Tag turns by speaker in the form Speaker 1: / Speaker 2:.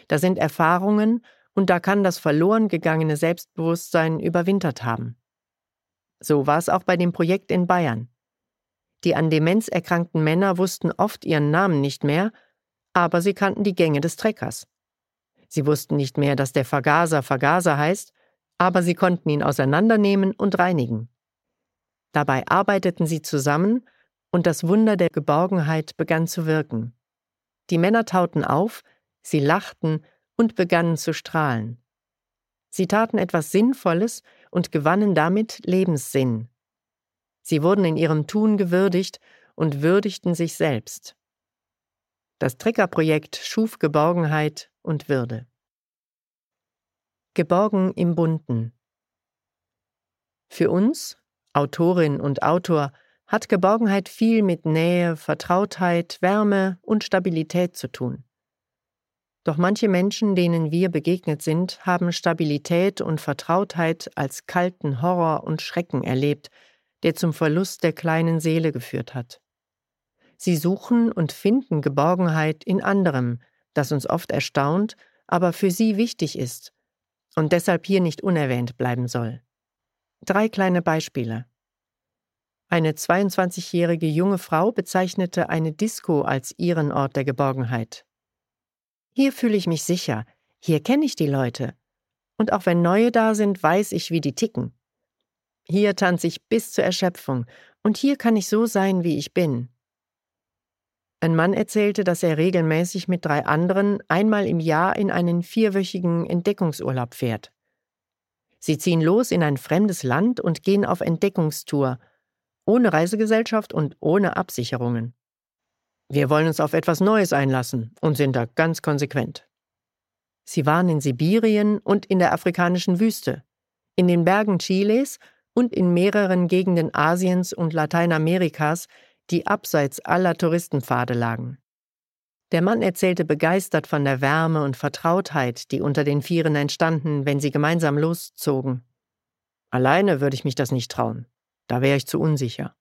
Speaker 1: Da sind Erfahrungen und da kann das verloren gegangene Selbstbewusstsein überwintert haben. So war es auch bei dem Projekt in Bayern. Die an Demenz erkrankten Männer wussten oft ihren Namen nicht mehr, aber sie kannten die Gänge des Treckers. Sie wussten nicht mehr, dass der Vergaser Vergaser heißt, aber sie konnten ihn auseinandernehmen und reinigen. Dabei arbeiteten sie zusammen und das Wunder der Geborgenheit begann zu wirken. Die Männer tauten auf, sie lachten und begannen zu strahlen. Sie taten etwas Sinnvolles und gewannen damit Lebenssinn. Sie wurden in ihrem Tun gewürdigt und würdigten sich selbst. Das Trecker-Projekt schuf Geborgenheit und Würde. Geborgen im Bunten. Für uns, Autorin und Autor, hat Geborgenheit viel mit Nähe, Vertrautheit, Wärme und Stabilität zu tun. Doch manche Menschen, denen wir begegnet sind, haben Stabilität und Vertrautheit als kalten Horror und Schrecken erlebt, der zum Verlust der kleinen Seele geführt hat. Sie suchen und finden Geborgenheit in anderem, das uns oft erstaunt, aber für sie wichtig ist und deshalb hier nicht unerwähnt bleiben soll. 3 kleine Beispiele. Eine 22-jährige junge Frau bezeichnete eine Disco als ihren Ort der Geborgenheit. Hier fühle ich mich sicher, hier kenne ich die Leute. Und auch wenn Neue da sind, weiß ich, wie die ticken. Hier tanze ich bis zur Erschöpfung und hier kann ich so sein, wie ich bin. Ein Mann erzählte, dass er regelmäßig mit 3 anderen einmal im Jahr in einen 4-wöchigen Entdeckungsurlaub fährt. Sie ziehen los in ein fremdes Land und gehen auf Entdeckungstour, ohne Reisegesellschaft und ohne Absicherungen. Wir wollen uns auf etwas Neues einlassen und sind da ganz konsequent. Sie waren in Sibirien und in der afrikanischen Wüste, in den Bergen Chiles und in mehreren Gegenden Asiens und Lateinamerikas, die abseits aller Touristenpfade lagen. Der Mann erzählte begeistert von der Wärme und Vertrautheit, die unter den Vieren entstanden, wenn sie gemeinsam loszogen. Alleine würde ich mich das nicht trauen. Da wäre ich zu unsicher.